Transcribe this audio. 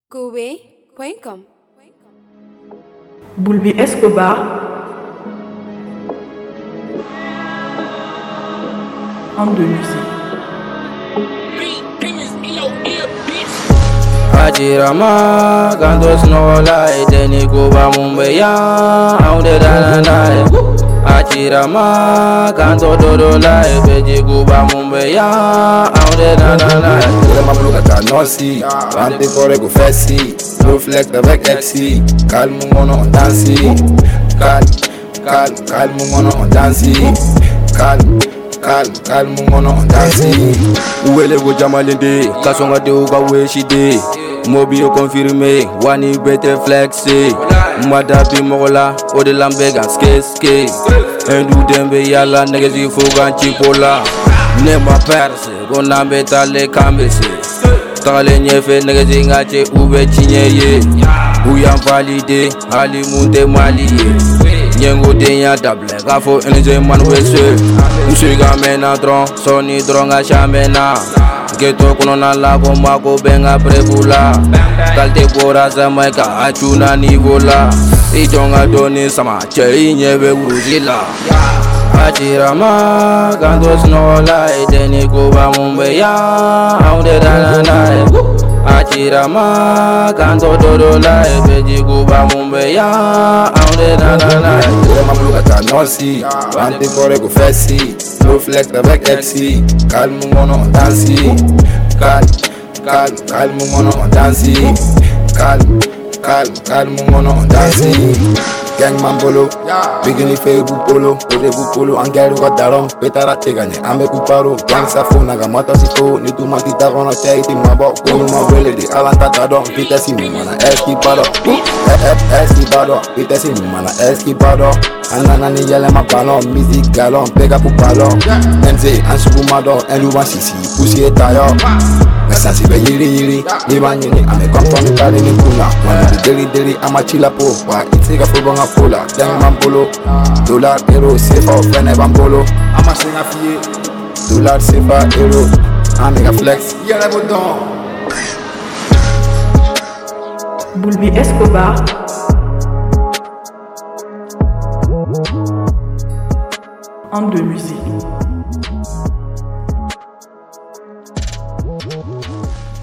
Kowe.com. Bulbi Escobar, homme de musique. Ajirama gandos no lie deni kuba mumbeya aunde dananai Ajirama ganto dodo lie beji kuba mumbeya aunde dananai Ule mabluka ta nosi, vante fore go fessi, reflect avec exi, calme mon on dansi, calme mon on dansi, calme mon on dansi. Uwele go jamalende kasonga de uga weshide Mobi yo confirmé wani bete flexé Madabi mola ode lambega ske Endu dembe yala negezi fugan chipola Nema perse gonambe tale kambese Tale nyefe negezi ngache ube chinyeye Uyam valide ali munte maliye Nyengo denya dable gafo enje manwese Mshiga mena dron soni dronga shamena Geto kuno na lago mako benga prebula Kalte bora zamaika achuna nivola Itonga doni sama chei nyebe uruzila Ajirama gandos no lie deni kuba mumbeya aunde dananai Ajirama ganto dodo lie beji kuba mumbeya aunde dananai Ule mabluka ta nosi, vante fore go fessi, reflect avec exi, calme mon on dansi, calme mon on dansi, calme mon on dansi. Gang mambolo, bigini fe bupolo, ode bupolo, angeru gadaron, petara tegane, ame kuparo, gang safona ga mata sifo, ni tu makita kono chaiti mabo, kono mabele de alanta tado, vitesi mumana esquipado, esquipado, vitesi mumana esquipado, anana ni yele mapalo, music galon, pega pupalo, NZ ansubumado, enluban sisi, pussy etayo. Mesansi be yiri, ni banyini, ame komponi kare ni kuna, mani deli, ama chila po, wa itika fubonga pola, deng mambolo, dollar, euro, sefa, fene bambolo, ama senga fiye, dollar, sefa, euro, amiga flex, yere bodon. Bulbi Escobar, homme de musique.